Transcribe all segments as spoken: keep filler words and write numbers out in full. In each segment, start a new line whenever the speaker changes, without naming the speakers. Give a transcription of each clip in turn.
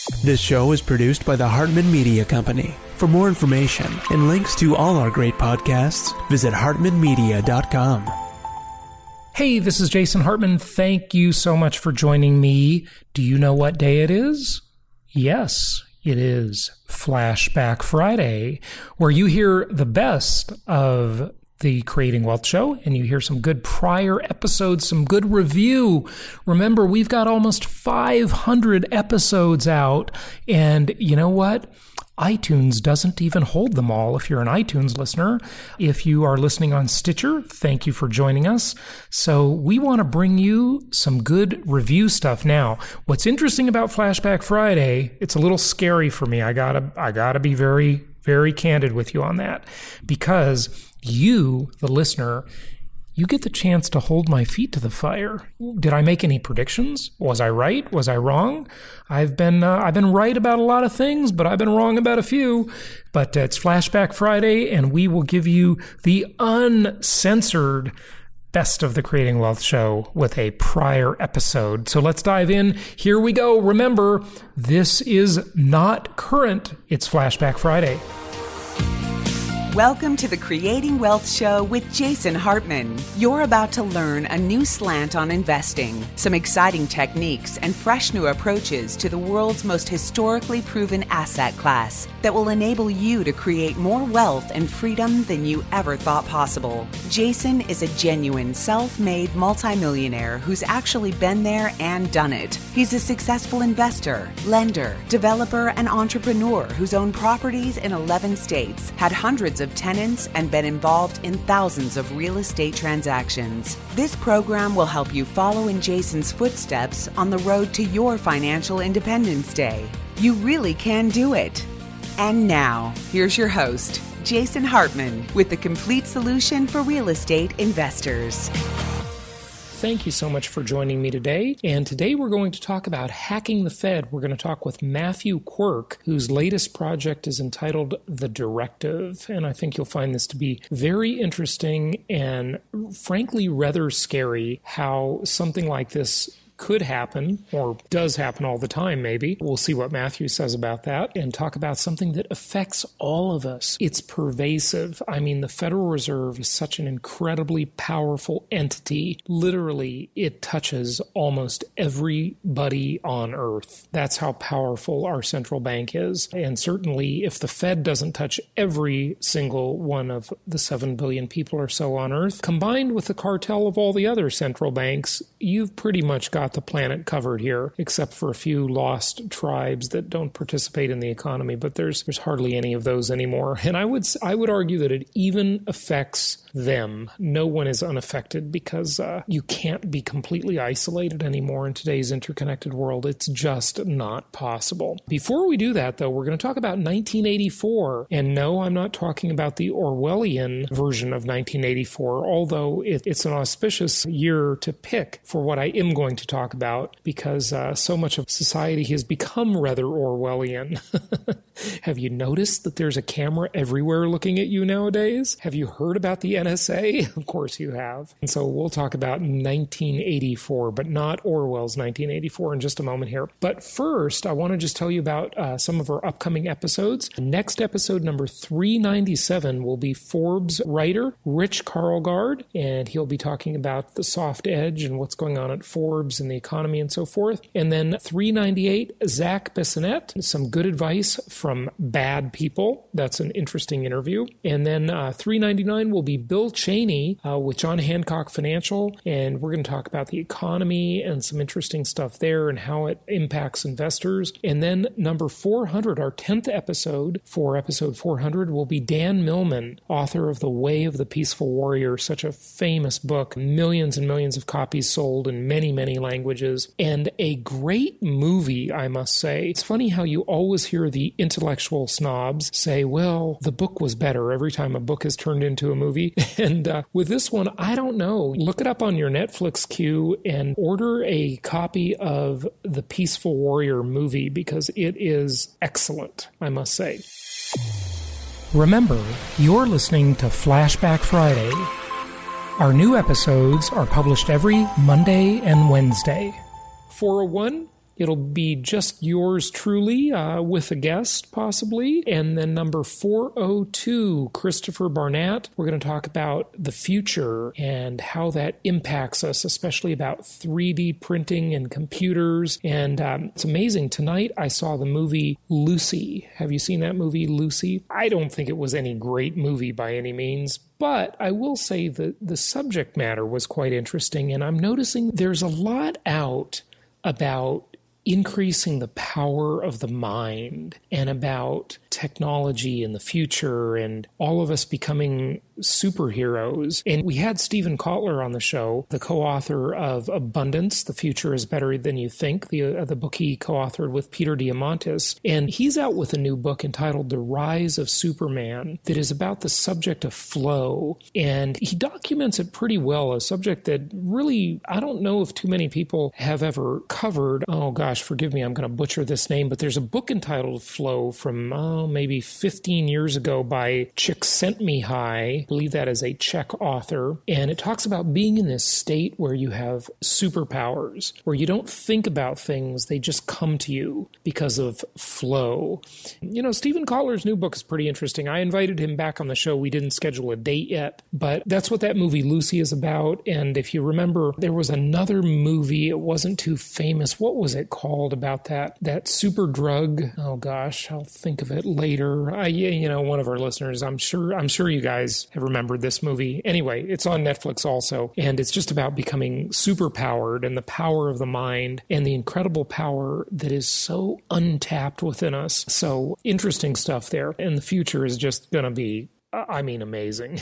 This show is produced by the Hartman Media Company. For more information and links to all our great podcasts, visit hartman media dot com.
Hey, this is Jason Hartman. Thank you so much for joining me. Do you know what day it is? Yes, it is Flashback Friday, where you hear the best of the Creating Wealth Show, and you hear some good prior episodes, some good review. Remember, we've got almost five hundred episodes out, and you know what? iTunes doesn't even hold them all if you're an iTunes listener. If you are listening on Stitcher, thank you for joining us. So we want to bring you some good review stuff now. What's interesting about Flashback Friday, it's a little scary for me. I gotta, I gotta be very, very candid with you on that, because you, the listener, you get the chance to hold my feet to the fire. Did I make any predictions? Was I right? Was I wrong? I've been uh, I've been right about a lot of things, but I've been wrong about a few. But uh, it's Flashback Friday, and we will give you the uncensored best of the Creating Wealth Show with a prior episode. So let's dive in. Here we go. Remember, this is not current. It's Flashback Friday.
Welcome to the Creating Wealth Show with Jason Hartman. You're about to learn a new slant on investing, some exciting techniques, and fresh new approaches to the world's most historically proven asset class that will enable you to create more wealth and freedom than you ever thought possible. Jason is a genuine self-made multimillionaire who's actually been there and done it. He's a successful investor, lender, developer, and entrepreneur who's owned properties in eleven states, had hundreds of of tenants, and been involved in thousands of real estate transactions. This program will help you follow in Jason's footsteps on the road to your financial independence day. You really can do it. And now, here's your host, Jason Hartman, with the complete solution for real estate investors.
Thank you so much for joining me today. And today we're going to talk about hacking the Fed. We're going to talk with Matthew Quirk, whose latest project is entitled The Directive. And I think you'll find this to be very interesting and frankly rather scary, how something like this could happen, or does happen all the time, maybe. We'll see what Matthew says about that and talk about something that affects all of us. It's pervasive. I mean, the Federal Reserve is such an incredibly powerful entity. Literally, it touches almost everybody on earth. That's how powerful our central bank is. And certainly, if the Fed doesn't touch every single one of the seven billion people or so on earth, combined with the cartel of all the other central banks, you've pretty much got the planet covered here, except for a few lost tribes that don't participate in the economy. But there's there's hardly any of those anymore. And I would I would argue that it even affects them. No one is unaffected, because uh, you can't be completely isolated anymore in today's interconnected world. It's just not possible. Before we do that, though, we're going to talk about nineteen eighty-four. And no, I'm not talking about the Orwellian version of nineteen eighty-four, although it, it's an auspicious year to pick for what I am going to talk about, because uh, so much of society has become rather Orwellian. Have you noticed that there's a camera everywhere looking at you nowadays? Have you heard about the N S A? Of course you have. And so we'll talk about nineteen eighty-four, but not Orwell's nineteen eighty-four in just a moment here. But first, I want to just tell you about uh, some of our upcoming episodes. Next episode, number three ninety-seven, will be Forbes writer Rich Karlgaard, and he'll be talking about the soft edge and what's going on at Forbes and the economy and so forth. And then three ninety-eight, Zach Bissonette, some good advice from bad people. That's an interesting interview. And then uh, three ninety-nine will be Bill Cheney uh, with John Hancock Financial, and we're going to talk about the economy and some interesting stuff there and how it impacts investors. And then number four hundred, our tenth episode for episode four hundred, will be Dan Millman, author of The Way of the Peaceful Warrior, such a famous book, millions and millions of copies sold in many, many languages, and a great movie, I must say. It's funny how you always hear the intellectual snobs say, well, the book was better every time a book is turned into a movie. And uh, with this one, I don't know. Look it up on your Netflix queue and order a copy of the Peaceful Warrior movie, because it is excellent, I must say. Remember, you're listening to Flashback Friday. Our new episodes are published every Monday and Wednesday. four oh one, it'll be just yours truly uh, with a guest, possibly. And then number four oh two, Christopher Barnett. We're going to talk about the future and how that impacts us, especially about three D printing and computers. And um, it's amazing. Tonight I saw the movie Lucy. Have you seen that movie, Lucy? I don't think it was any great movie by any means, but I will say that the subject matter was quite interesting, and I'm noticing there's a lot out about increasing the power of the mind and about technology in the future and all of us becoming superheroes. And we had Steven Kotler on the show, the co-author of Abundance, The Future is Better Than You Think, the, uh, the book he co-authored with Peter Diamandis. And he's out with a new book entitled The Rise of Superman that is about the subject of flow. And he documents it pretty well, a subject that really, I don't know if too many people have ever covered. Oh gosh, forgive me, I'm going to butcher this name, but there's a book entitled Flow from oh, maybe fifteen years ago by Csikszentmihalyi. I believe that is a Czech author. And it talks about being in this state where you have superpowers, where you don't think about things, they just come to you because of flow. You know, Steven Kotler's new book is pretty interesting. I invited him back on the show. We didn't schedule a date yet, but that's what that movie Lucy is about. And if you remember, there was another movie, it wasn't too famous. What was it called about that? That super drug? Oh gosh, I'll think of it later. I, you know, one of our listeners, I'm sure, I'm sure you guys have remembered this movie. Anyway, it's on Netflix also, and it's just about becoming super powered and the power of the mind and the incredible power that is so untapped within us. So interesting stuff there. And the future is just going to be I mean, amazing.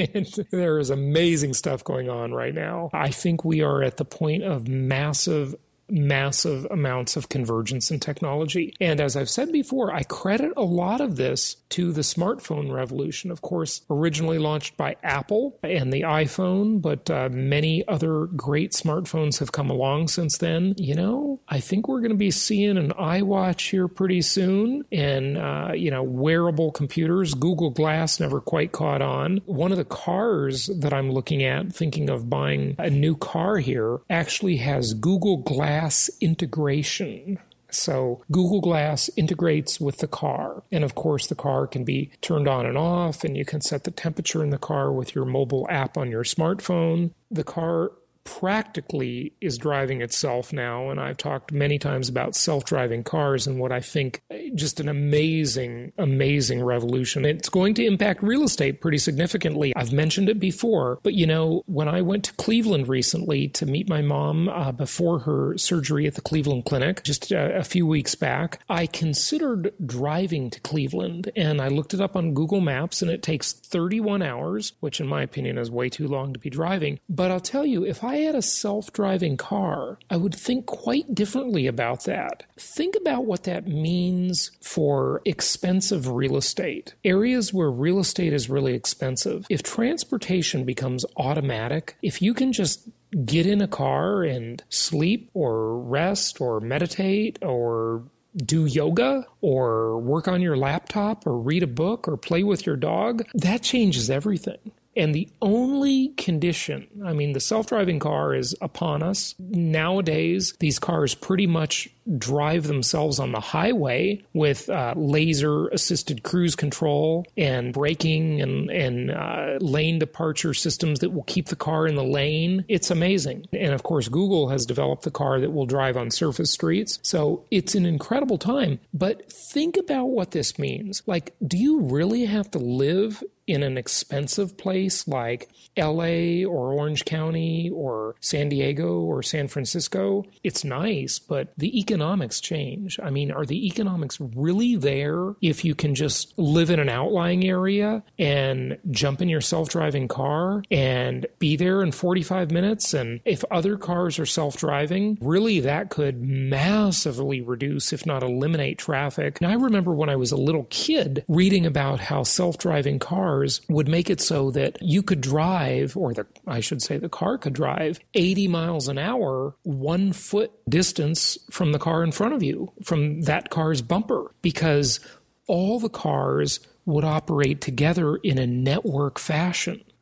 There is amazing stuff going on right now. I think we are at the point of massive massive amounts of convergence in technology. And as I've said before, I credit a lot of this to the smartphone revolution, of course, originally launched by Apple and the iPhone, but uh, many other great smartphones have come along since then. You know, I think we're going to be seeing an iWatch here pretty soon and, uh, you know, wearable computers. Google Glass never quite caught on. One of the cars that I'm looking at, thinking of buying a new car here, actually has Google Glass integration. So Google Glass integrates with the car. And of course, the car can be turned on and off, and you can set the temperature in the car with your mobile app on your smartphone. The car practically is driving itself now, and I've talked many times about self-driving cars and what I think just an amazing, amazing revolution. It's going to impact real estate pretty significantly. I've mentioned it before, but you know, when I went to Cleveland recently to meet my mom uh, before her surgery at the Cleveland Clinic, just a, a few weeks back, I considered driving to Cleveland, and I looked it up on Google Maps, and it takes thirty-one hours, which in my opinion is way too long to be driving. But I'll tell you, if I had a self-driving car, I would think quite differently about that. Think about what that means for expensive real estate. Areas where real estate is really expensive. If transportation becomes automatic, if you can just get in a car and sleep or rest or meditate or do yoga or work on your laptop or read a book or play with your dog, that changes everything. And the only condition, I mean, the self-driving car is upon us. Nowadays, these cars pretty much drive themselves on the highway with uh, laser-assisted cruise control and braking and, and uh, lane departure systems that will keep the car in the lane. It's amazing. And of course, Google has developed the car that will drive on surface streets. So it's an incredible time. But think about what this means. Like, do you really have to live in an expensive place like L A or Orange County or San Diego or San Francisco? It's nice, but the economics change. I mean, are the economics really there if you can just live in an outlying area and jump in your self-driving car and be there in forty-five minutes? And if other cars are self-driving, really that could massively reduce, if not eliminate, traffic. And I remember when I was a little kid reading about how self-driving cars would make it so that you could drive, or the, I should say the car could drive, eighty miles an hour, one foot distance from the car in front of you, from that car's bumper, because all the cars would operate together in a network fashion.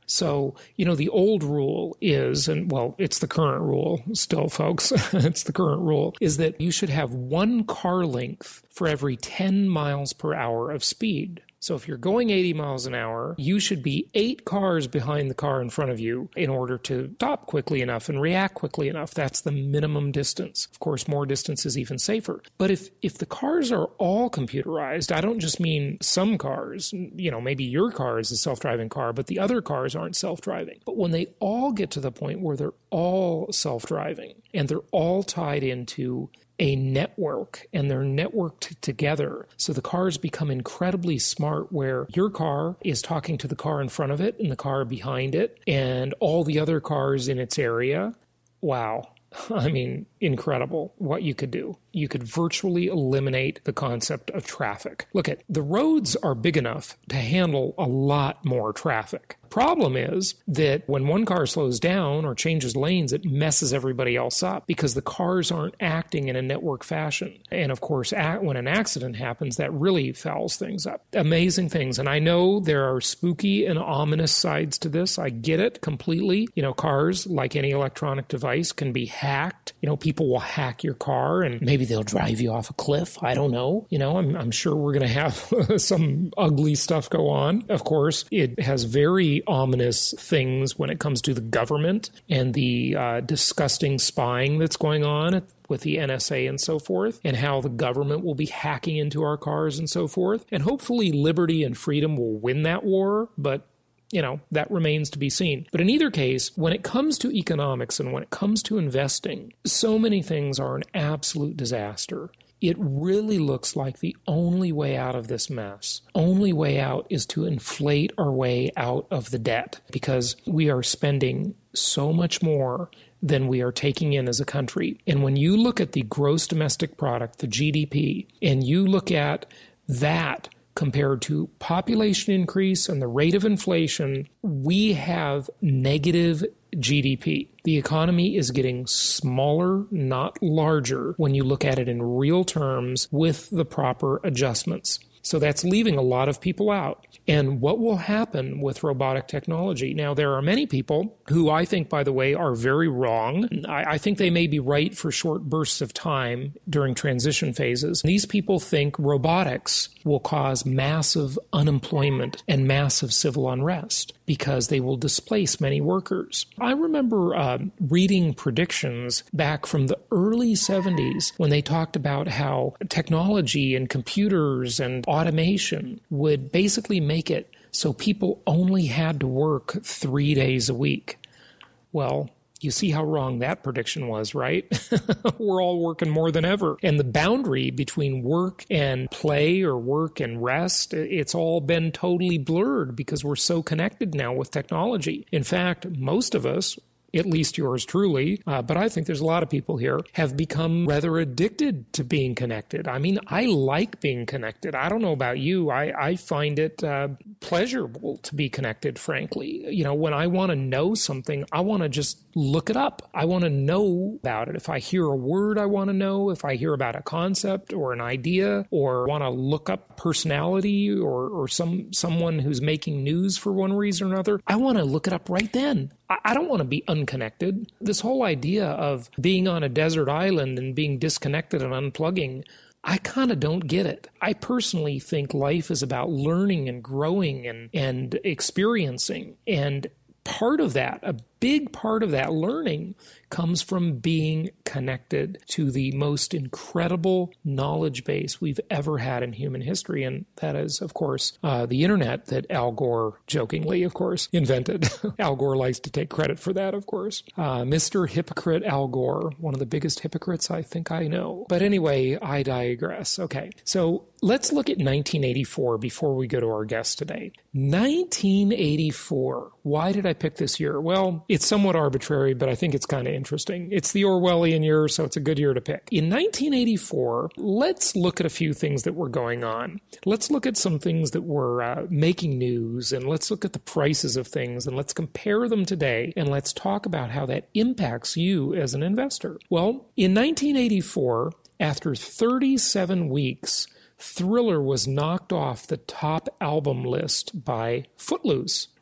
So, you know, the old rule is, and well, it's the current rule still, folks, it's the current rule, is that you should have one car length for every ten miles per hour of speed. So if you're going eighty miles an hour, you should be eight cars behind the car in front of you in order to stop quickly enough and react quickly enough. That's the minimum distance. Of course, more distance is even safer. But if, if the cars are all computerized, I don't just mean some cars, you know, maybe your car is a self-driving car, but the other cars aren't self-driving. But when they all get to the point where they're all self-driving and they're all tied into a network and they're networked together. So the cars become incredibly smart where your car is talking to the car in front of it and the car behind it and all the other cars in its area. Wow. I mean, incredible what you could do. You could virtually eliminate the concept of traffic. Look at the roads are big enough to handle a lot more traffic. Problem is that when one car slows down or changes lanes, it messes everybody else up because the cars aren't acting in a network fashion. And of course, when an accident happens, that really fouls things up. Amazing things. And I know there are spooky and ominous sides to this. I get it completely. You know, cars, like any electronic device, can be hacked. You know, people will hack your car and maybe they'll drive you off a cliff. I don't know. You know, I'm, I'm sure we're going to have some ugly stuff go on. Of course, it has very ominous things when it comes to the government and the uh, disgusting spying that's going on with the N S A and so forth, and how the government will be hacking into our cars and so forth. And hopefully liberty and freedom will win that war, but you know, that remains to be seen. But in either case, when it comes to economics and when it comes to investing, so many things are an absolute disaster. It really looks like the only way out of this mess, only way out is to inflate our way out of the debt because we are spending so much more than we are taking in as a country. And when you look at the gross domestic product, the G D P, and you look at that compared to population increase and the rate of inflation, we have negative G D P. The economy is getting smaller, not larger, when you look at it in real terms with the proper adjustments. So that's leaving a lot of people out. And what will happen with robotic technology? Now, there are many people who I think, by the way, are very wrong. I, I think they may be right for short bursts of time during transition phases. These people think robotics will cause massive unemployment and massive civil unrest because they will displace many workers. I remember uh, reading predictions back from the early seventies when they talked about how technology and computers and automation would basically make it so people only had to work three days a week. Well, you see how wrong that prediction was, right? We're all working more than ever. And the boundary between work and play or work and rest, it's all been totally blurred because we're so connected now with technology. In fact, most of us, at least yours truly, uh, but I think there's a lot of people here, have become rather addicted to being connected. I mean, I like being connected. I don't know about you. I, I find it uh, pleasurable to be connected, frankly. You know, when I want to know something, I want to just look it up. I want to know about it. If I hear a word I want to know, if I hear about a concept or an idea, or want to look up personality or, or some someone who's making news for one reason or another, I want to look it up right then. I, I don't want to be unconnected. This whole idea of being on a desert island and being disconnected and unplugging, I kind of don't get it. I personally think life is about learning and growing and, and experiencing. And part of that, a big part of that learning, comes from being connected to the most incredible knowledge base we've ever had in human history. And that is, of course, uh, the internet that Al Gore, jokingly, of course, invented. Al Gore likes to take credit for that, of course. Uh, Mister Hypocrite Al Gore, one of the biggest hypocrites I think I know. But anyway, I digress. Okay, so let's look at nineteen eighty-four before we go to our guest today. nineteen eighty-four. Why did I pick this year? Well, it's somewhat arbitrary, but I think it's kind of interesting. It's the Orwellian year, so it's a good year to pick. In nineteen eighty-four, let's look at a few things that were going on. Let's look at some things that were uh, making news, and let's look at the prices of things, and let's compare them today, and let's talk about how that impacts you as an investor. Well, in nineteen eighty-four, after thirty-seven weeks, Thriller was knocked off the top album list by Footloose.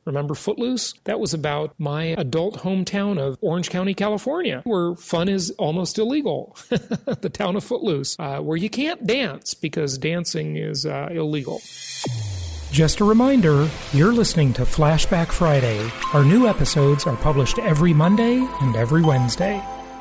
Remember Footloose? That was about my adult hometown of Orange County, California, where fun is almost illegal. The town of Footloose, uh, where you can't dance because dancing is uh, illegal. Just a reminder, you're listening to Flashback Friday. Our new episodes are published every Monday and every Wednesday.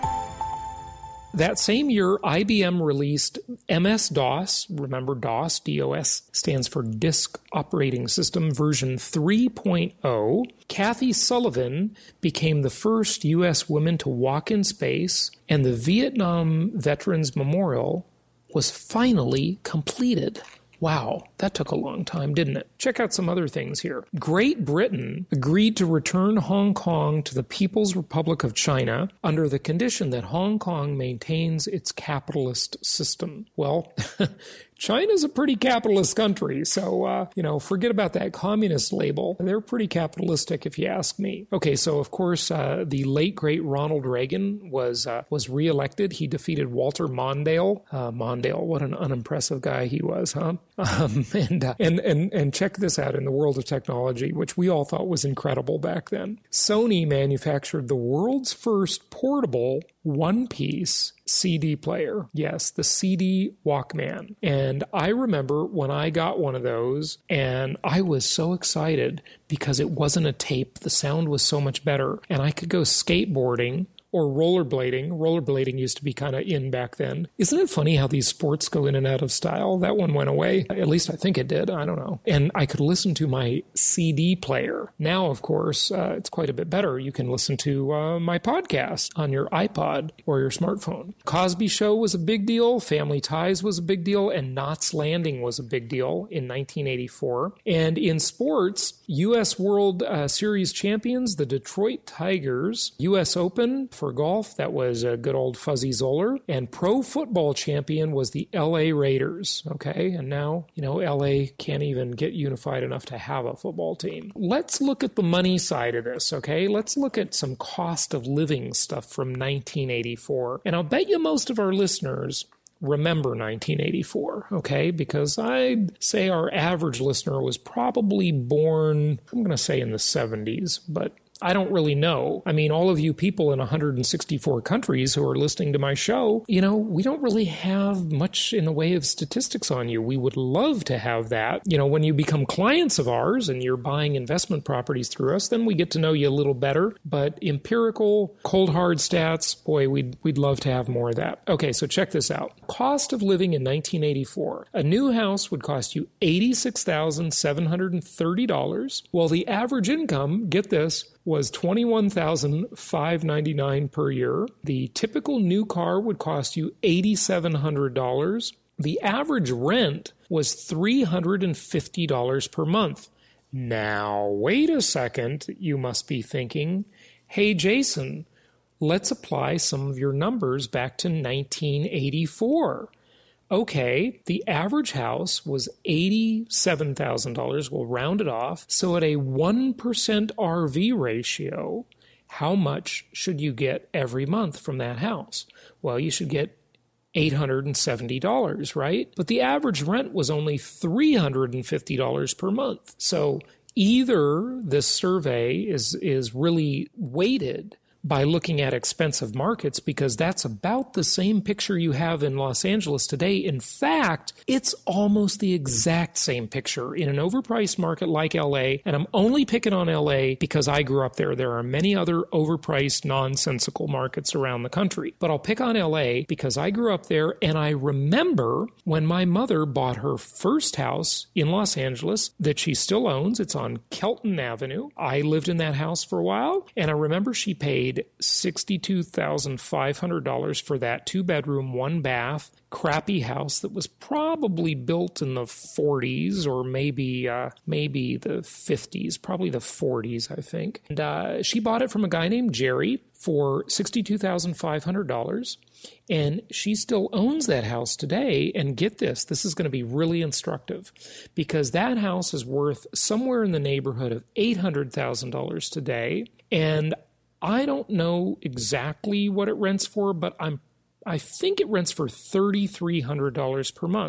That same year, I B M released M S-DOS. Remember DOS, D O S, stands for Disk Operating System, version three point oh. Kathy Sullivan became the first U S woman to walk in space, and the Vietnam Veterans Memorial was finally completed. Wow, that took a long time, didn't it? Check out some other things here. Great Britain agreed to return Hong Kong to the People's Republic of China under the condition that Hong Kong maintains its capitalist system. Well, China's a pretty capitalist country, so, uh, you know, forget about that communist label. They're pretty capitalistic, if you ask me. Okay, so, of course, uh, the late, great Ronald Reagan was uh, was reelected. He defeated Walter Mondale. Uh, Mondale, what an unimpressive guy he was, huh? Um, and, uh, and, and, and check this out in the world of technology, which we all thought was incredible back then. Sony manufactured the world's first portable one-piece C D player. Yes, the C D Walkman. And I remember when I got one of those, and I was so excited because it wasn't a tape. The sound was so much better. And I could go skateboarding or rollerblading. Rollerblading used to be kind of in back then. Isn't it funny how these sports go in and out of style? That one went away. At least I think it did. I don't know. And I could listen to my C D player. Now, of course, uh, it's quite a bit better. You can listen to uh, my podcast on your iPod or your smartphone. Cosby Show was a big deal. Family Ties was a big deal. And Knots Landing was a big deal in nineteen eighty-four. And in sports, U S World uh, Series champions, the Detroit Tigers, U S Open for golf, that was a good old Fuzzy Zoller, and pro football champion was the L A Raiders, okay? And now, you know, L A can't even get unified enough to have a football team. Let's look at the money side of this, okay? Let's look at some cost of living stuff from nineteen eighty-four. And I'll bet you most of our listeners remember nineteen eighty-four, okay? Because I'd say our average listener was probably born, I'm going to say in the seventies, but I don't really know. I mean, all of you people in one hundred sixty-four countries who are listening to my show, you know, we don't really have much in the way of statistics on you. We would love to have that. You know, when you become clients of ours and you're buying investment properties through us, then we get to know you a little better. But empirical, cold hard stats, boy, we'd, we'd love to have more of that. Okay, so check this out. Cost of living in nineteen eighty-four. A new house would cost you eighty-six thousand seven hundred thirty dollars, while the average income, get this, was twenty-one thousand five hundred ninety-nine dollars per year. The typical new car would cost you eight thousand seven hundred dollars. The average rent was three hundred fifty dollars per month. Now, wait a second, you must be thinking, hey, Jason, let's apply some of your numbers back to nineteen eighty-four. Okay, the average house was eighty-seven thousand dollars. We'll round it off. So at a one percent R V ratio, how much should you get every month from that house? Well, you should get eight hundred seventy dollars, right? But the average rent was only three hundred fifty dollars per month. So either this survey is, is really weighted by looking at expensive markets, because that's about the same picture you have in Los Angeles today. In fact, it's almost the exact same picture in an overpriced market like L A, and I'm only picking on L A because I grew up there. There are many other overpriced, nonsensical markets around the country, but I'll pick on L A because I grew up there, and I remember when my mother bought her first house in Los Angeles that she still owns. It's on Kelton Avenue. I lived in that house for a while, and I remember she paid sixty-two thousand five hundred dollars for that two-bedroom, one-bath, crappy house that was probably built in the forties or maybe uh, maybe the fifties, probably the forties, I think. And uh, she bought it from a guy named Jerry for sixty-two thousand five hundred dollars. And she still owns that house today. And get this, this is going to be really instructive, because that house is worth somewhere in the neighborhood of eight hundred thousand dollars today. And I don't know exactly what it rents for, but I'm I think it rents for three thousand three hundred dollars per month.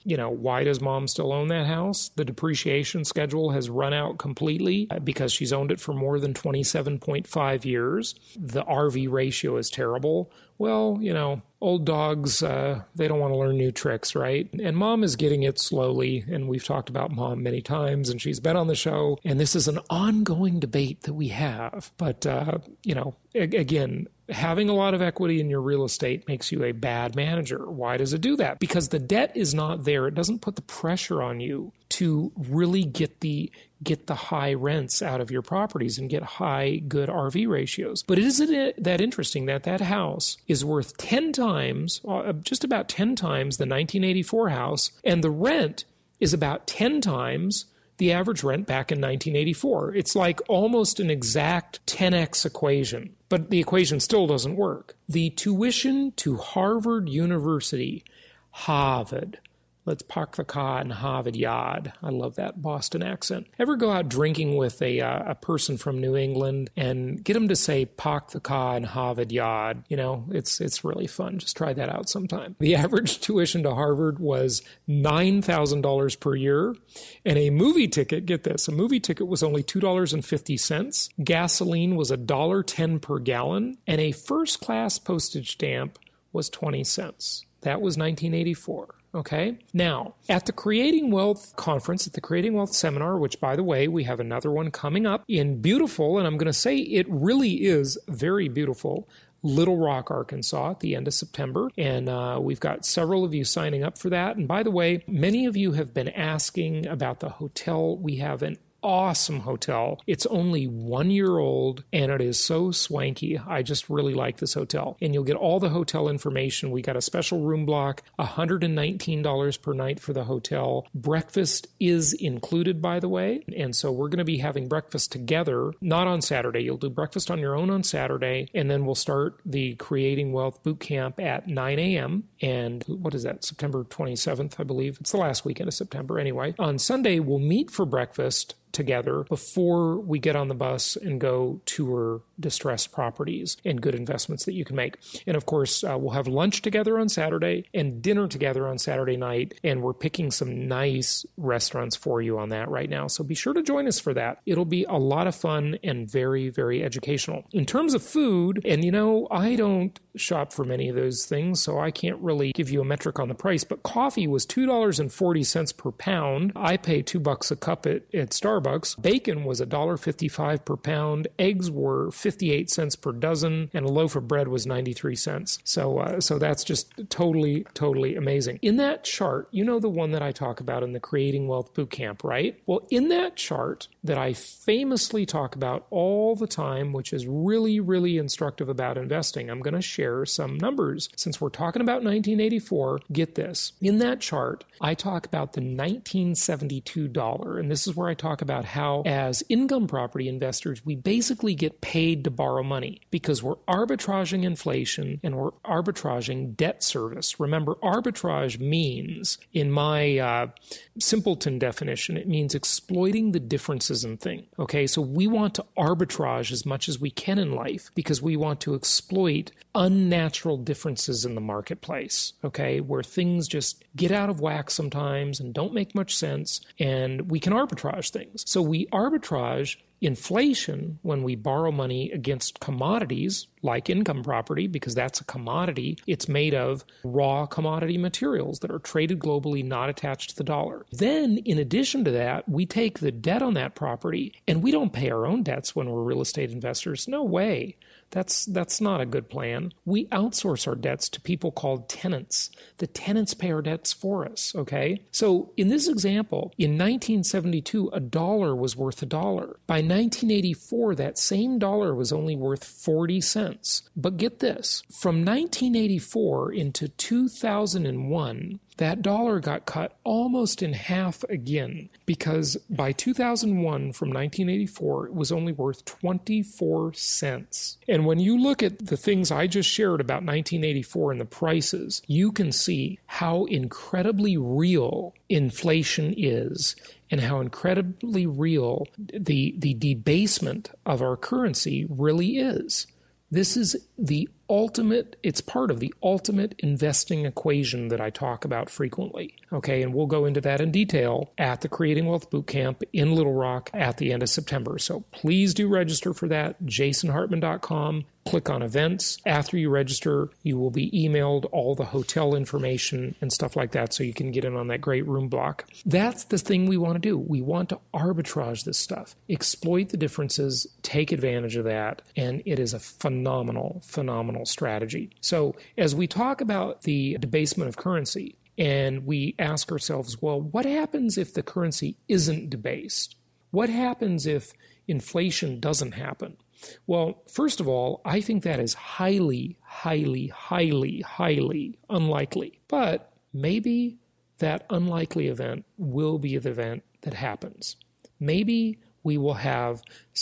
you know, why does mom still own that house? The depreciation schedule has run out completely because she's owned it for more than twenty-seven point five years. The R V ratio is terrible. Well, you know, old dogs, uh, they don't want to learn new tricks, right? And mom is getting it slowly, and we've talked about mom many times, and she's been on the show, and this is an ongoing debate that we have. But, uh, you know, a- again, having a lot of equity in your real estate makes you a bad manager. Why does it do that? Because the debt is not there. It doesn't put the pressure on you to really get the get the high rents out of your properties and get high, good R V ratios. But isn't it that interesting that that house is worth ten times, uh, just about ten times the nineteen eighty-four house, and the rent is about ten times the average rent back in nineteen eighty-four. It's like almost an exact ten x equation, but the equation still doesn't work. The tuition to Harvard University, Harvard, let's park the car in Harvard Yard. I love that Boston accent. Ever go out drinking with a uh, a person from New England and get them to say park the car in Harvard Yard? You know, it's it's really fun. Just try that out sometime. The average tuition to Harvard was nine thousand dollars per year, and a movie ticket, get this, a movie ticket was only two dollars and fifty cents. Gasoline was one dollar and ten cents per gallon, and a first-class postage stamp was twenty cents. That was nineteen eighty-four. Okay. Now, at the Creating Wealth Conference, at the Creating Wealth Seminar, which, by the way, we have another one coming up in beautiful, and I'm going to say it really is very beautiful, Little Rock, Arkansas, at the end of September. And uh, we've got several of you signing up for that. And by the way, many of you have been asking about the hotel. We have an awesome hotel. It's only one year old, and it is so swanky. I just really like this hotel. And you'll get all the hotel information. We got a special room block, one hundred nineteen dollars per night for the hotel. Breakfast is included, by the way. And so we're going to be having breakfast together, not on Saturday. You'll do breakfast on your own on Saturday, and then we'll start the Creating Wealth Boot Camp at nine a.m. And what is that? September twenty-seventh, I believe. It's the last weekend of September anyway. On Sunday, we'll meet for breakfast together before we get on the bus and go tour distressed properties and good investments that you can make. And of course, uh, we'll have lunch together on Saturday and dinner together on Saturday night. And we're picking some nice restaurants for you on that right now. So be sure to join us for that. It'll be a lot of fun and very, very educational. In terms of food, and you know, I don't shop for many of those things, so I can't really give you a metric on the price, but coffee was two dollars and forty cents per pound. I pay two bucks a cup at, at Starbucks. Bacon was one dollar and fifty-five cents per pound. Eggs were fifty-eight cents per dozen, and a loaf of bread was ninety-three cents. So, uh, so that's just totally, totally amazing. In that chart, you know the one that I talk about in the Creating Wealth Bootcamp, right? Well, in that chart that I famously talk about all the time, which is really, really instructive about investing, I'm going to share some numbers. Since we're talking about nineteen eighty-four, get this. In that chart, I talk about the nineteen seventy-two dollar, and this is where I talk about how, as income property investors, we basically get paid to borrow money because we're arbitraging inflation and we're arbitraging debt service. Remember, arbitrage means, in my uh, simpleton definition, it means exploiting the differences in things. Okay, so we want to arbitrage as much as we can in life because we want to exploit unnatural differences in the marketplace, okay, where things just get out of whack sometimes and don't make much sense, and we can arbitrage things. So we arbitrage inflation when we borrow money against commodities like income property, because that's a commodity. It's made of raw commodity materials that are traded globally, not attached to the dollar. Then, in addition to that, we take the debt on that property, and we don't pay our own debts when we're real estate investors. No way. That's that's not a good plan. We outsource our debts to people called tenants. The tenants pay our debts for us, okay? So in this example, in nineteen seventy-two, a dollar was worth a dollar. By nineteen eighty-four, that same dollar was only worth forty cents. But get this, from nineteen eighty-four into two thousand one, that dollar got cut almost in half again, because by two thousand one, from nineteen eighty-four, it was only worth twenty-four cents. And when you look at the things I just shared about nineteen eighty-four and the prices, you can see how incredibly real inflation is and how incredibly real the, the debasement of our currency really is. This is the ultimate, it's part of the ultimate investing equation that I talk about frequently. Okay, and we'll go into that in detail at the Creating Wealth Bootcamp in Little Rock at the end of September. So please do register for that, jason hartman dot com. Click on events. After you register, you will be emailed all the hotel information and stuff like that so you can get in on that great room block. That's the thing we want to do. We want to arbitrage this stuff, exploit the differences, take advantage of that, and it is a phenomenal, phenomenal strategy. So as we talk about the debasement of currency, and we ask ourselves, well, what happens if the currency isn't debased? What happens if inflation doesn't happen? Well, first of all, I think that is highly, highly, highly, highly unlikely. But maybe that unlikely event will be the event that happens. Maybe we will have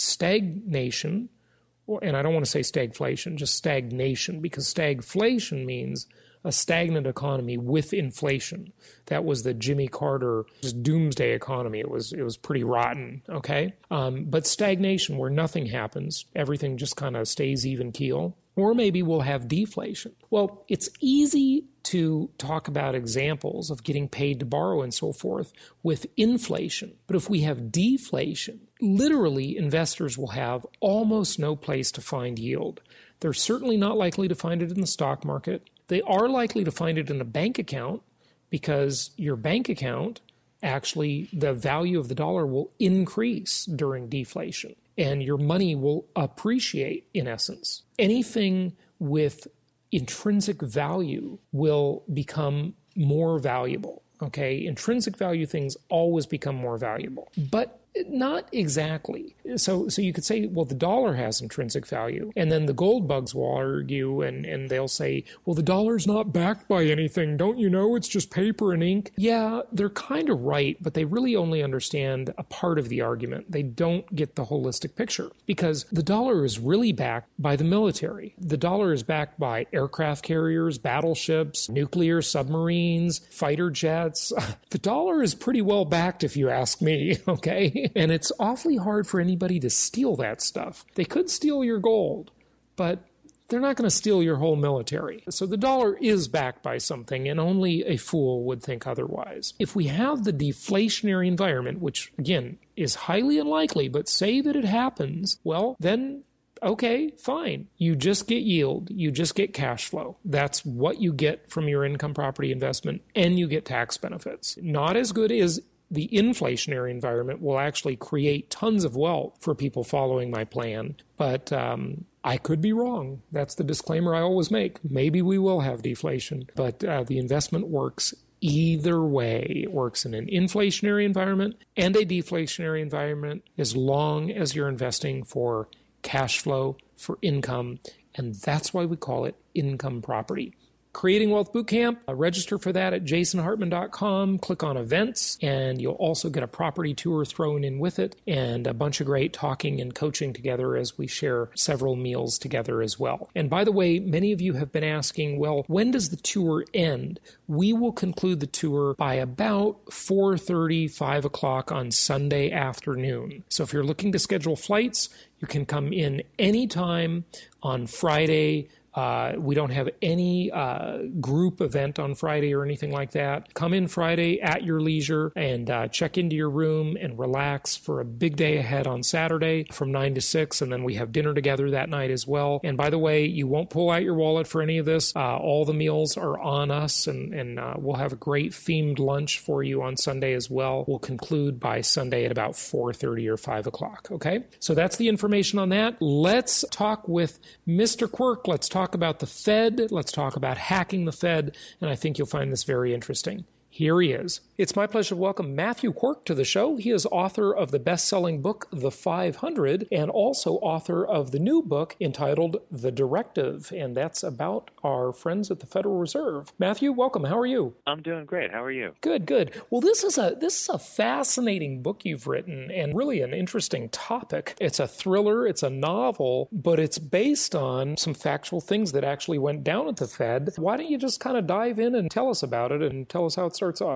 stagnation, or, and I don't want to say stagflation, just stagnation, because stagflation means a stagnant economy with inflation. That was the Jimmy Carter just doomsday economy. It was it was pretty rotten, okay? Um, but stagnation, where nothing happens, everything just kind of stays even keel. Or maybe we'll have deflation. Well, it's easy to talk about examples of getting paid to borrow and so forth with inflation. But if we have deflation, literally investors will have almost no place to find yield. They're certainly not likely to find it in the stock market. They are likely to find it in a bank account because your bank account, actually, the value of the dollar will increase during deflation and your money will appreciate in essence. Anything with intrinsic value will become more valuable. Okay, intrinsic value things always become more valuable, but not exactly. So so you could say, well, the dollar has intrinsic value. And then the gold bugs will argue and, and they'll say, well, the dollar's not backed by anything. Don't you know it's just paper and ink? Yeah, they're kind of right, but they really only understand a part of the argument. They don't get the holistic picture because the dollar is really backed by the military. The dollar is backed by aircraft carriers, battleships, nuclear submarines, fighter jets. The dollar is pretty well backed if you ask me, okay? And it's awfully hard for anybody to steal that stuff. They could steal your gold, but they're not going to steal your whole military. So the dollar is backed by something, and only a fool would think otherwise. If we have the deflationary environment, which, again, is highly unlikely, but say that it happens, well, then okay, fine. You just get yield. You just get cash flow. That's what you get from your income property investment, and you get tax benefits. Not as good as the inflationary environment will actually create tons of wealth for people following my plan. But um, I could be wrong. That's the disclaimer I always make. Maybe we will have deflation, but uh, the investment works either way. It works in an inflationary environment and a deflationary environment as long as you're investing for cash flow, for income, and that's why we call it income property. Creating Wealth Bootcamp, uh, register for that at jason hartman dot com. Click on events, and you'll also get a property tour thrown in with it and a bunch of great talking and coaching together as we share several meals together as well. And by the way, many of you have been asking, well, when does the tour end? We will conclude the tour by about four thirty, five o'clock on Sunday afternoon. So if you're looking to schedule flights, you can come in anytime on Friday. Uh, we don't have any uh, group event on Friday or anything like that. Come in Friday at your leisure and uh, check into your room and relax for a big day ahead on Saturday from nine to six, and then we have dinner together that night as well. And by the way, you won't pull out your wallet for any of this. Uh, all the meals are on us, and, and uh, we'll have a great themed lunch for you on Sunday as well. We'll conclude by Sunday at about four thirty or five o'clock, okay? So that's the information on that. Let's talk with Mister Quirk. Let's talk about the Fed. Let's talk about hacking the Fed, and I think you'll find this very interesting. Here he is. It's my pleasure to welcome Matthew Quirk to the show. He is author of the best-selling book, The five hundred, and also author of the new book entitled The Directive, and that's about our friends at the Federal Reserve. Matthew, welcome. How are you?
I'm doing great. How are you?
Good, good. Well, this is a this is a fascinating book you've written, and really an interesting topic. It's a thriller, it's a novel, but it's based on some factual things that actually went down at the Fed. Why don't you just kind of dive in and tell us about it and tell us how it starts off?
The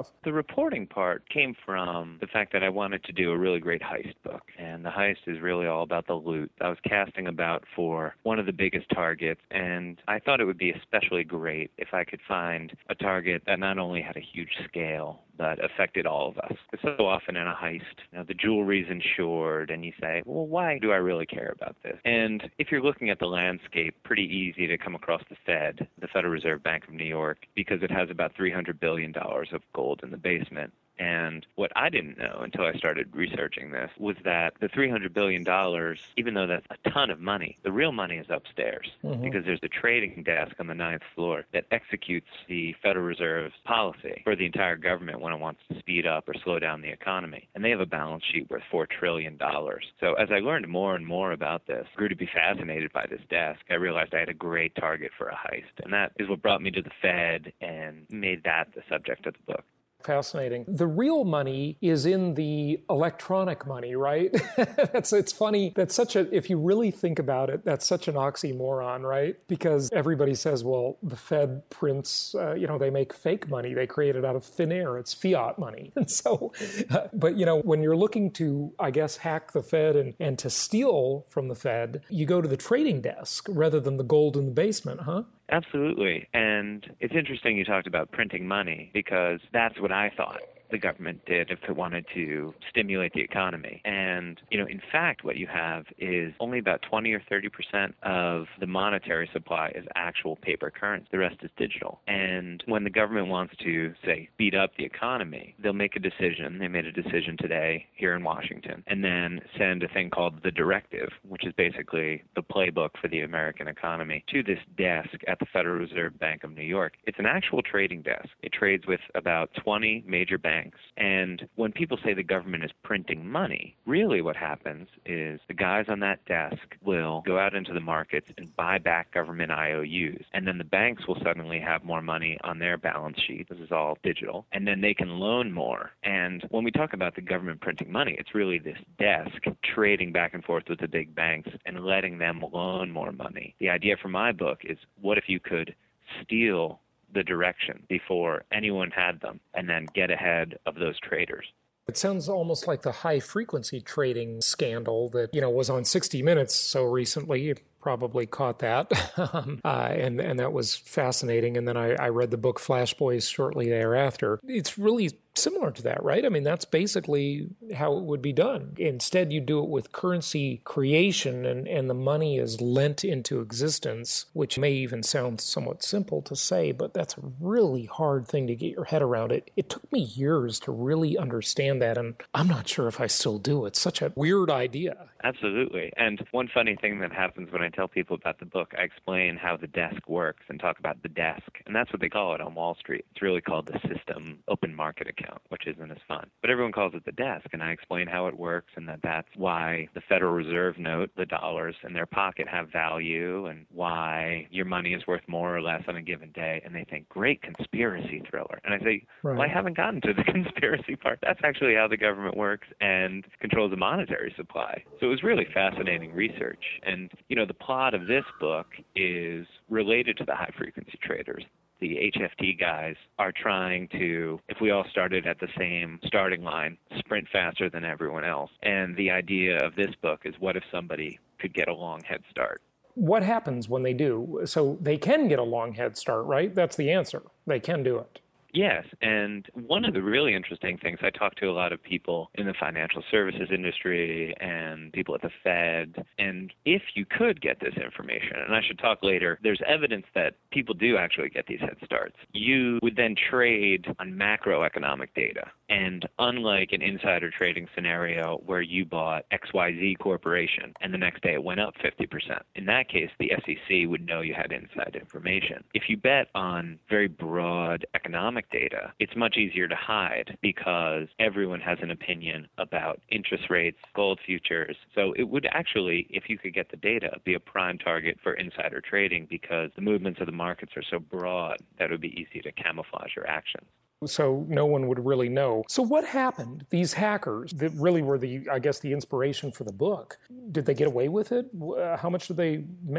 reporting part came from the fact that I wanted to do a really great heist book. And the heist is really all about the loot. I was casting about for one of the biggest targets, and I thought it would be especially great if I could find a target that not only had a huge scale, but affected all of us. Because so often in a heist, you know, the jewelry's insured, and you say, well, why do I really care about this? And if you're looking at the landscape, pretty easy to come across the Fed, the Federal Reserve Bank of New York, because it has about three hundred billion dollars of gold in the basement. And what I didn't know until I started researching this was that the three hundred billion dollars, even though that's a ton of money, the real money is upstairs mm-hmm. because there's a trading desk on the ninth floor that executes the Federal Reserve's policy for the entire government when it wants to speed up or slow down the economy. And they have a balance sheet worth four trillion dollars. So as I learned more and more about this, I grew to be fascinated by this desk. I realized I had a great target for a heist. And that is what brought me to the Fed and made that the subject of the book.
Fascinating. The real money is in the electronic money, right? that's it's funny. That's such a, if you really think about it, that's such an oxymoron, right? Because everybody says, well, the Fed prints, uh, you know, they make fake money. They create it out of thin air. It's fiat money. And so, uh, but you know, when you're looking to, I guess, hack the Fed and, and to steal from the Fed, you go to the trading desk rather than the gold in the basement, huh?
Absolutely. And it's interesting you talked about printing money because that's what I thought the government did if it wanted to stimulate the economy. And, you know, in fact, what you have is only about twenty or thirty percent of the monetary supply is actual paper currency. The rest is digital. And when the government wants to, say, speed up the economy, they'll make a decision. They made a decision today here in Washington, and then send a thing called the directive, which is basically the playbook for the American economy, to this desk at the Federal Reserve Bank of New York. It's an actual trading desk. It trades with about twenty major banks. And when people say the government is printing money, really what happens is the guys on that desk will go out into the markets and buy back government I O Us. And then the banks will suddenly have more money on their balance sheet. This is all digital. And then they can loan more. And when we talk about the government printing money, it's really this desk trading back and forth with the big banks and letting them loan more money. The idea for my book is, what if you could steal the direction before anyone had them and then get ahead of those traders?
It sounds almost like the high-frequency trading scandal that, you know, was on sixty minutes so recently. You probably caught that, um, uh, and and that was fascinating. And then I, I read the book Flash Boys shortly thereafter. It's really similar to that, right? I mean, that's basically how it would be done. Instead, you do it with currency creation, and, and the money is lent into existence, which may even sound somewhat simple to say, but that's a really hard thing to get your head around. It It took me years to really understand that, and I'm not sure if I still do. It's such a weird idea.
Absolutely. And one funny thing that happens when I tell people about the book, I explain how the desk works and talk about the desk, and that's what they call it on Wall Street. It's really called the system open market account, which isn't as fun. But everyone calls it the desk, and I explain how it works and that that's why the Federal Reserve note, the dollars in their pocket, have value, and why your money is worth more or less on a given day. And they think, great conspiracy thriller. And I say, right. Well, I haven't gotten to the conspiracy part. That's actually how the government works and controls the monetary supply. So it was really fascinating research. And, you know, the plot of this book is related to the high-frequency traders. The H F T guys are trying to, if we all started at the same starting line, sprint faster than everyone else. And the idea of this book is, what if somebody could get a long head start?
What happens when they do? So they can get a long head start, right? That's the answer. They can do it.
Yes, and one of the really interesting things, I talk to a lot of people in the financial services industry and people at the Fed, and if you could get this information, and I should talk later, there's evidence that people do actually get these head starts. You would then trade on macroeconomic data, and unlike an insider trading scenario where you bought X Y Z Corporation and the next day it went up fifty percent, in that case, the S E C would know you had inside information. If you bet on very broad economic data, it's much easier to hide because everyone has an opinion about interest rates, gold futures. So it would actually, if you could get the data, be a prime target for insider trading because the movements of the markets are so broad that it would be easy to camouflage your actions.
So no one would really know. So what happened? These hackers that really were the, I guess, the inspiration for the book, did they get away with it? How much did they make?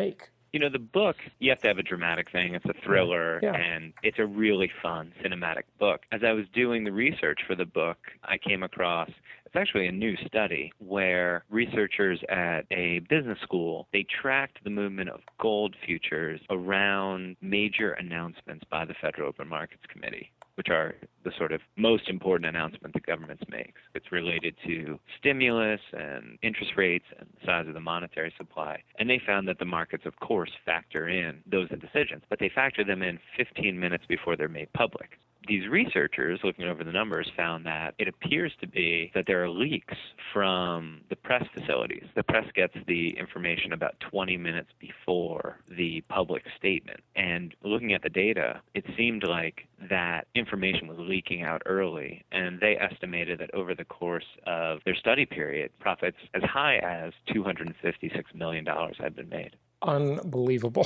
You know, the book, you have to have a dramatic thing. It's a thriller,
yeah.
and it's a really fun cinematic book. As I was doing the research for the book, I came across, it's actually a new study where researchers at a business school, they tracked the movement of gold futures around major announcements by the Federal Open Markets Committee, which are the sort of most important announcement the government makes. It's related to stimulus and interest rates and the size of the monetary supply. And they found that the markets, of course, factor in those decisions, but they factor them in fifteen minutes before they're made public. These researchers, looking over the numbers, found that it appears to be that there are leaks from the press facilities. The press gets the information about twenty minutes before the public statement. And looking at the data, it seemed like that information was leaking out early. And they estimated that over the course of their study period, profits as high as two hundred fifty-six million dollars had been made.
Unbelievable.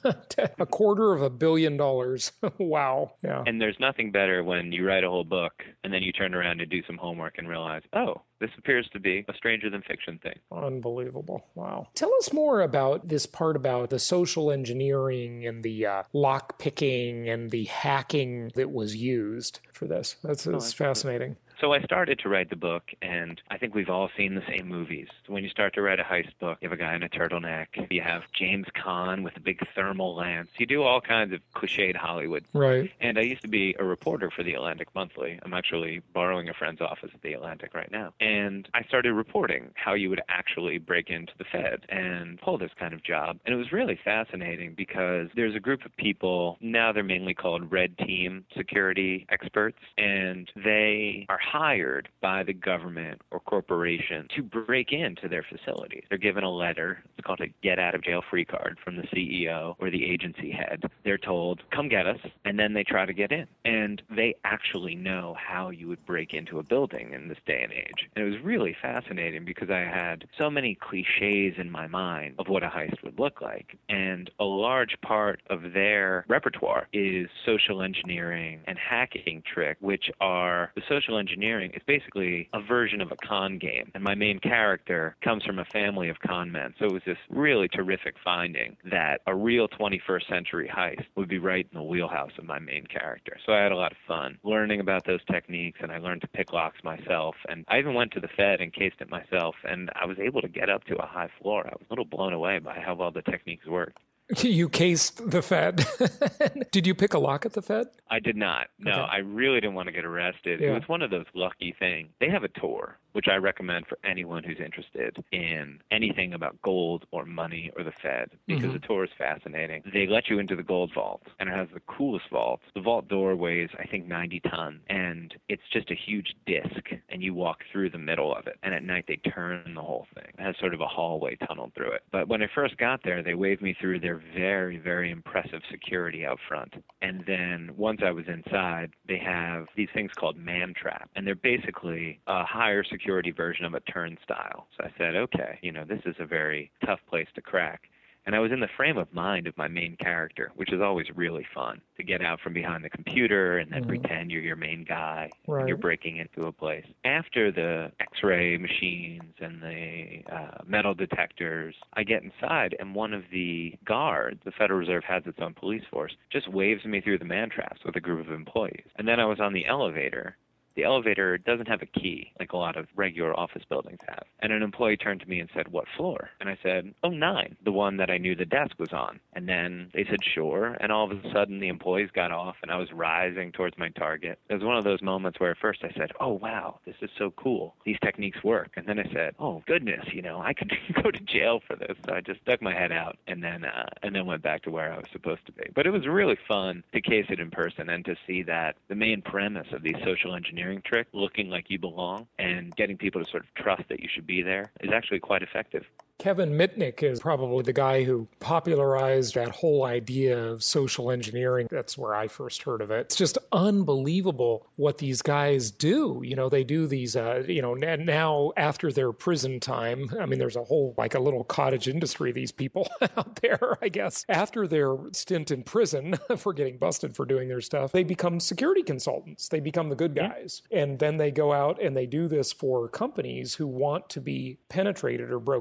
A quarter of a billion dollars. Wow. Yeah.
And there's nothing better when you write a whole book and then you turn around and do some homework and realize, oh, this appears to be a stranger than fiction thing.
Unbelievable. Wow. Tell us more about this part about the social engineering and the uh, lock picking and the hacking that was used for this. That's, that's oh, fascinating.
So I started to write the book, and I think we've all seen the same movies. When you start to write a heist book, you have a guy in a turtleneck. You have James Caan with a big thermal lance. You do all kinds of cliched Hollywood.
Right.
And I used to be a reporter for the Atlantic Monthly. I'm actually borrowing a friend's office at the Atlantic right now. And I started reporting how you would actually break into the Fed and pull this kind of job. And it was really fascinating because there's a group of people, now they're mainly called red team security experts, and they are hired by the government or corporation to break into their facilities. They're given a letter. It's called a get-out-of-jail-free card from the C E O or the agency head. They're told, come get us, and then they try to get in. And they actually know how you would break into a building in this day and age. And it was really fascinating because I had so many cliches in my mind of what a heist would look like. And a large part of their repertoire is social engineering and hacking trick, which are the social engineering Engineering is basically a version of a con game. And my main character comes from a family of con men. So it was this really terrific finding that a real twenty-first century heist would be right in the wheelhouse of my main character. So I had a lot of fun learning about those techniques, and I learned to pick locks myself. And I even went to the Fed and cased it myself, and I was able to get up to a high floor. I was a little blown away by how well the techniques worked.
You cased the Fed. Did you pick a lock at the Fed?
I did not. No, okay. I really didn't want to get arrested. Yeah. It was one of those lucky things. They have a tour, which I recommend for anyone who's interested in anything about gold or money or the Fed, because mm-hmm. the tour is fascinating. They let you into the gold vault, and it has the coolest vaults. The vault door weighs, I think, ninety tons, and it's just a huge disc, and you walk through the middle of it. And at night, they turn the whole thing. It has sort of a hallway tunnel through it. But when I first got there, they waved me through their very, very impressive security out front. And then once I was inside, they have these things called man trap, and they're basically a higher security version of a turnstile. So I said, okay, you know, this is a very tough place to crack. And I was in the frame of mind of my main character, which is always really fun, to get out from behind the computer and then mm-hmm. pretend you're your main guy.
Right.
And you're breaking into a place. After the X-ray machines and the uh, metal detectors, I get inside, and one of the guards, the Federal Reserve has its own police force, just waves me through the man traps with a group of employees. And then I was on the elevator. The elevator doesn't have a key like a lot of regular office buildings have. And an employee turned to me and said, what floor? And I said, oh, nine, the one that I knew the desk was on. And then they said, sure. And all of a sudden the employees got off and I was rising towards my target. It was one of those moments where at first I said, oh, wow, this is so cool. These techniques work. And then I said, oh, goodness, you know, I could go to jail for this. So I just stuck my head out and then uh, and then went back to where I was supposed to be. But it was really fun to case it in person and to see that the main premise of these social engineering trick, looking like you belong and getting people to sort of trust that you should be there, is actually quite effective.
Kevin Mitnick is probably the guy who popularized that whole idea of social engineering. That's where I first heard of it. It's just unbelievable what these guys do. You know, they do these, uh, you know, now after their prison time, I mean, there's a whole, like a little cottage industry, these people out there, I guess. After their stint in prison for getting busted for doing their stuff, they become security consultants. They become the good guys. And then they go out and they do this for companies who want to be penetrated or broken into.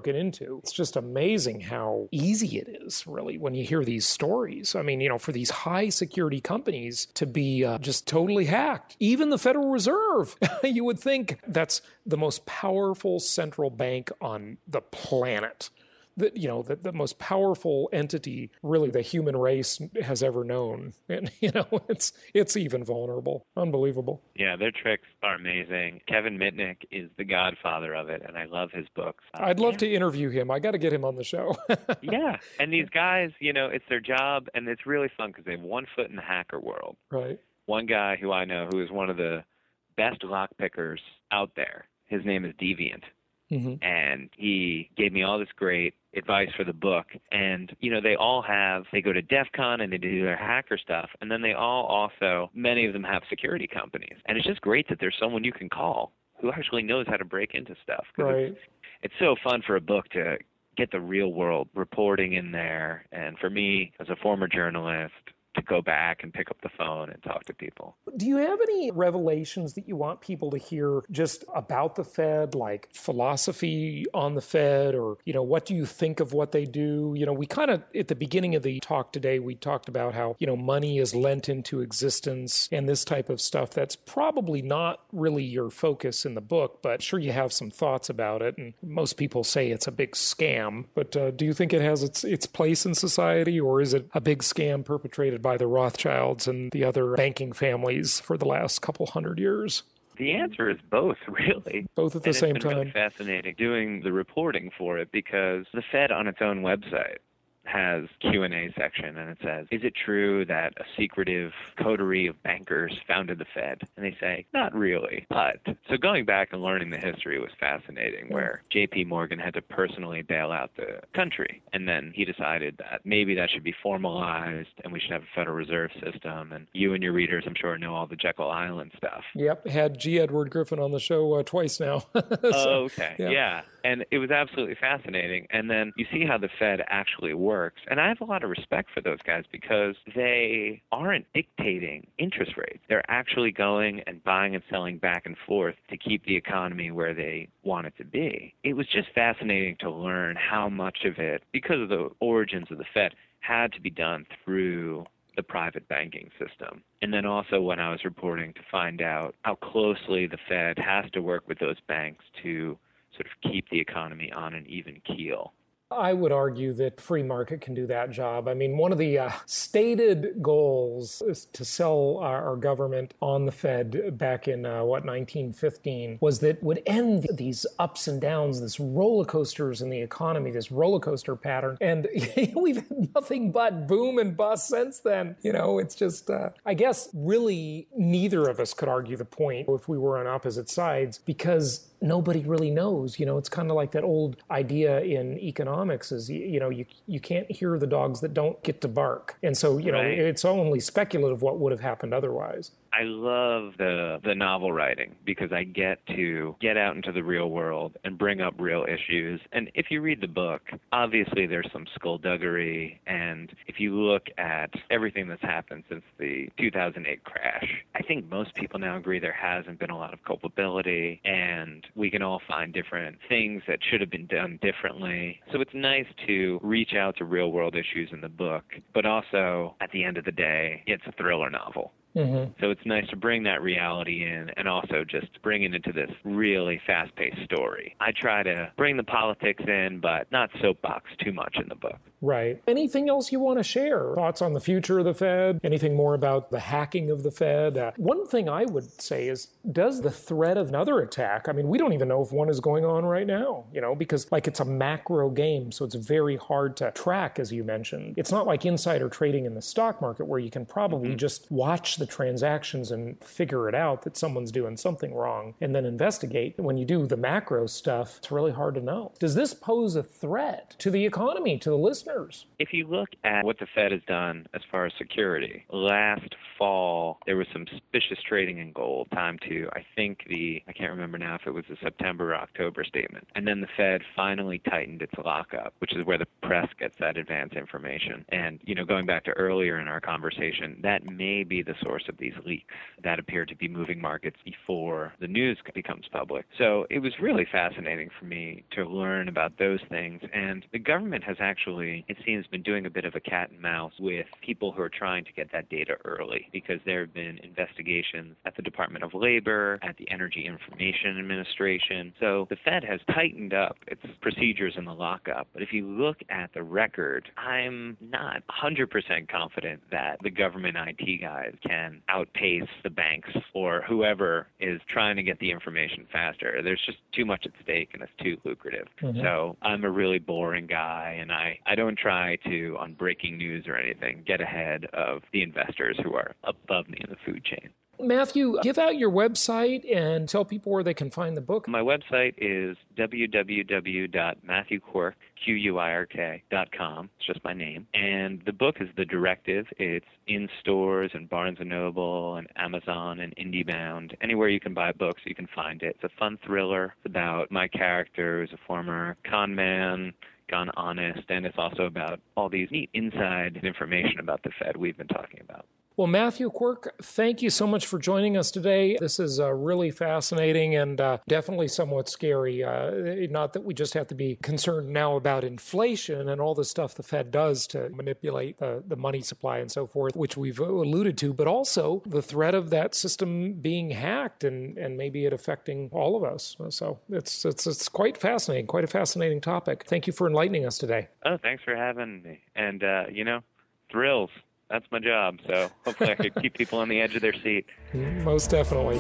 into. It's just amazing how easy it is, really, when you hear these stories. I mean, you know, for these high security companies to be uh, just totally hacked. Even the Federal Reserve, you would think that's the most powerful central bank on the planet. The, you know, the, the most powerful entity really the human race has ever known. And, you know, it's it's even vulnerable. Unbelievable.
Yeah, their tricks are amazing. Kevin Mitnick is the godfather of it, and I love his books. Uh,
I'd love
yeah.
to interview him. I got to get him on the show.
Yeah, and these guys, you know, it's their job, and it's really fun because they have one foot in the hacker world.
Right.
One guy who I know who is one of the best lock pickers out there, his name is Deviant. Mm-hmm. And he gave me all this great advice for the book. And, you know, they all have, they go to DEF CON and they do their hacker stuff. And then they all also, many of them have security companies. And it's just great that there's someone you can call who actually knows how to break into stuff.
Right.
It's, it's so fun for a book to get the real world reporting in there. And for me, as a former journalist, to go back and pick up the phone and talk to people.
Do you have any revelations that you want people to hear just about the Fed, like philosophy on the Fed, or, you know, what do you think of what they do? You know, we kind of, at the beginning of the talk today, we talked about how, you know, money is lent into existence and this type of stuff. That's probably not really your focus in the book, but sure you have some thoughts about it. And most people say it's a big scam, but uh, do you think it has its, its place in society, or is it a big scam perpetrated by the Rothschilds and the other banking families for the last couple hundred years?
The answer is both, really.
Both at the
and
same
it's been
time.
Really fascinating doing the reporting for it because the Fed on its own website has Q and A section, and it says, is it true that a secretive coterie of bankers founded the Fed? And they say, not really. But, so going back and learning the history was fascinating, where J P Morgan had to personally bail out the country. And then he decided that maybe that should be formalized, and we should have a Federal Reserve System. And you and your readers, I'm sure, know all the Jekyll Island stuff.
Yep, had G. Edward Griffin on the show uh, twice now. so,
oh, okay,
yeah.
yeah. And it was absolutely fascinating. And then you see how the Fed actually works. And I have a lot of respect for those guys because they aren't dictating interest rates. They're actually going and buying and selling back and forth to keep the economy where they want it to be. It was just fascinating to learn how much of it, because of the origins of the Fed, had to be done through the private banking system. And then also when I was reporting to find out how closely the Fed has to work with those banks to sort of keep the economy on an even keel.
I would argue that free market can do that job. I mean, one of the uh, stated goals is to sell our, our government on the Fed back in, uh, what, nineteen fifteen, was that would end these ups and downs, this roller coasters in the economy, this roller coaster pattern. And we've had nothing but boom and bust since then. You know, it's just, uh, I guess, really neither of us could argue the point if we were on opposite sides, because nobody really knows. You know, it's kind of like that old idea in economics is, you know, you you can't hear the dogs that don't get to bark. And so, you
right.
know, it's only speculative what would have happened otherwise.
I love the the novel writing because I get to get out into the real world and bring up real issues. And if you read the book, obviously there's some skullduggery. And if you look at everything that's happened since the two thousand eight crash, I think most people now agree there hasn't been a lot of culpability, and we can all find different things that should have been done differently. So it's nice to reach out to real world issues in the book, but also at the end of the day, it's a thriller novel. Mm-hmm. So it's nice to bring that reality in and also just bring it into this really fast-paced story. I try to bring the politics in, but not soapbox too much in the book.
Right. Anything else you want to share? Thoughts on the future of the Fed? Anything more about the hacking of the Fed? Uh, one thing I would say is, does the threat of another attack, I mean, we don't even know if one is going on right now, you know, because like it's a macro game, so it's very hard to track, as you mentioned. It's not like insider trading in the stock market where you can probably mm-hmm. just watch the transactions and figure it out that someone's doing something wrong and then investigate. When you do the macro stuff, it's really hard to know. Does this pose a threat to the economy, to the listeners? listeners?
If you look at what the Fed has done as far as security, last fall there was some suspicious trading in gold, time to, I think the, I can't remember now if it was the September or October statement. And then the Fed finally tightened its lockup, which is where the press gets that advance information. And, you know, going back to earlier in our conversation, that may be the source of these leaks that appear to be moving markets before the news becomes public. So it was really fascinating for me to learn about those things. And the government has actually, it seems, been doing a bit of a cat and mouse with people who are trying to get that data early, because there have been investigations at the Department of Labor, at the Energy Information Administration. So the Fed has tightened up its procedures in the lockup. But if you look at the record, I'm not one hundred percent confident that the government I T guys can outpace the banks or whoever is trying to get the information faster. There's just too much at stake and it's too lucrative. Mm-hmm. So I'm a really boring guy, and I, I don't try to, on breaking news or anything, get ahead of the investors who are above me in the food chain.
Matthew, give out your website and tell people where they can find the book.
My website is w w w dot matthew quirk dot com. It's just my name. And the book is The Directive. It's in stores and Barnes and Noble and Amazon and IndieBound. Anywhere you can buy books, you can find it. It's a fun thriller. It's about my character who's a former con man, gone honest, and it's also about all these neat inside information about the Fed we've been talking about.
Well, Matthew Quirk, thank you so much for joining us today. This is uh, really fascinating and uh, definitely somewhat scary. Uh, not that we just have to be concerned now about inflation and all the stuff the Fed does to manipulate the, the money supply and so forth, which we've alluded to, but also the threat of that system being hacked and, and maybe it affecting all of us. So it's, it's, it's quite fascinating, quite a fascinating topic. Thank you for enlightening us today.
Oh, thanks for having me. And, uh, you know, thrills. That's my job, so hopefully I could keep people on the edge of their seat.
Most definitely.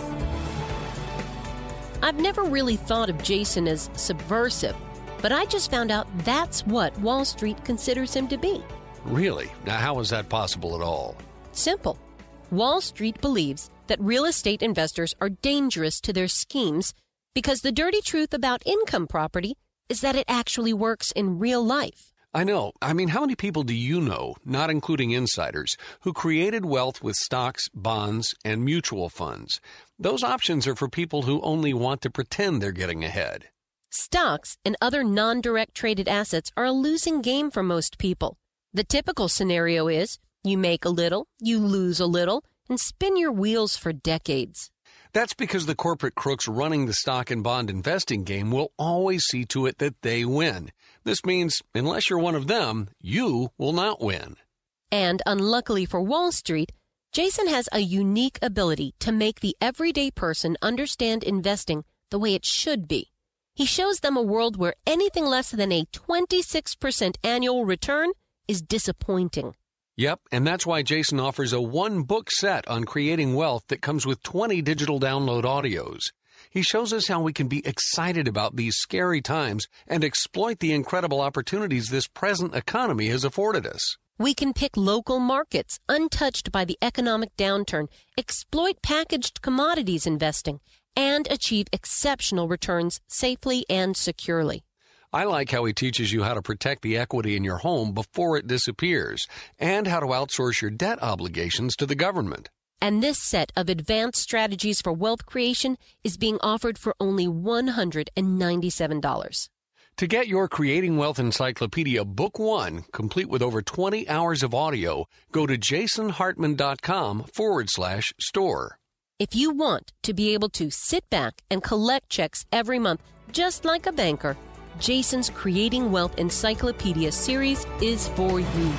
I've never really thought of Jason as subversive, but I just found out that's what Wall Street considers him to be.
Really? Now, how is that possible at all?
Simple. Wall Street believes that real estate investors are dangerous to their schemes because the dirty truth about income property is that it actually works in real life.
I know. I mean, how many people do you know, not including insiders, who created wealth with stocks, bonds, and mutual funds? Those options are for people who only want to pretend they're getting ahead.
Stocks and other non-direct traded assets are a losing game for most people. The typical scenario is you make a little, you lose a little, and spin your wheels for decades.
That's because the corporate crooks running the stock and bond investing game will always see to it that they win. This means, unless you're one of them, you will not win.
And unluckily for Wall Street, Jason has a unique ability to make the everyday person understand investing the way it should be. He shows them a world where anything less than a twenty-six percent annual return is disappointing.
Yep, and that's why Jason offers a one-book set on creating wealth that comes with twenty digital download audios. He shows us how we can be excited about these scary times and exploit the incredible opportunities this present economy has afforded us.
We can pick local markets untouched by the economic downturn, exploit packaged commodities investing, and achieve exceptional returns safely and securely.
I like how he teaches you how to protect the equity in your home before it disappears and how to outsource your debt obligations to the government.
And this set of advanced strategies for wealth creation is being offered for only one hundred ninety-seven dollars.
To get your Creating Wealth Encyclopedia Book One, complete with over twenty hours of audio, go to jasonhartman.com forward slash store.
If you want to be able to sit back and collect checks every month, just like a banker, Jason's Creating Wealth Encyclopedia series is for you.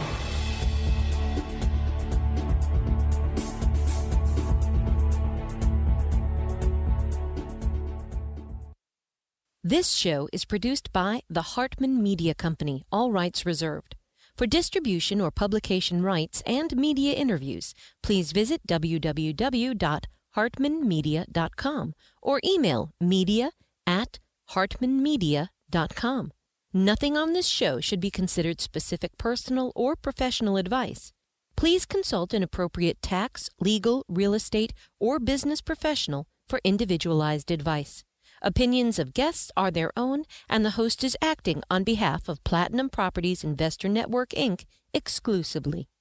This show is produced by the Hartman Media Company, all rights reserved. For distribution or publication rights and media interviews, please visit w w w dot hartman media dot com or email media at hartmanmedia dot com. Nothing on this show should be considered specific personal or professional advice. Please consult an appropriate tax, legal, real estate, or business professional for individualized advice. Opinions of guests are their own, and the host is acting on behalf of Platinum Properties Investor Network, Incorporated exclusively.